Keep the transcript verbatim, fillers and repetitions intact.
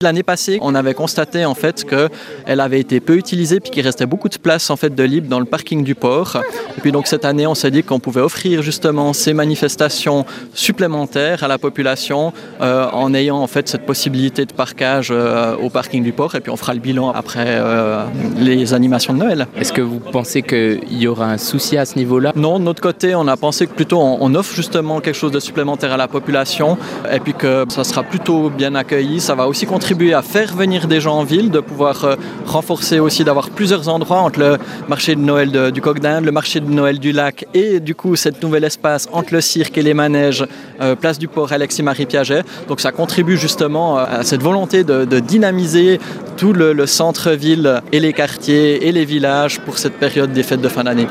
L'année passée, on avait constaté en fait qu'elle avait été peu utilisée puis qu'il restait beaucoup de place en fait de libre dans le parking du port. Et puis donc cette année, on s'est dit qu'on pouvait offrir justement ces manifestations supplémentaires à la population euh, en ayant en fait cette possibilité de parkage euh, au parking du port. Et puis on fera le bilan après euh, les animations de Noël. Est-ce que vous pensez qu'il y aura un souci à ce niveau-là? Non, de notre côté, on a pensé que plutôt on, on offre justement quelque chose de supplémentaire à la population et puis que ça sera plutôt bien accueilli. Ça va aussi contribuer à faire venir des gens en ville, de pouvoir euh, renforcer aussi, d'avoir plusieurs endroits entre le marché de Noël de, du Coq d'Inde, le marché de Noël du Lac et du coup cet nouvel espace entre le cirque et les manèges, euh, place du port Alexis-Marie Piaget. Donc ça contribue justement à cette volonté de, de dynamiser tout le, le centre-ville et les quartiers et les villages pour cette période des fêtes de fin d'année.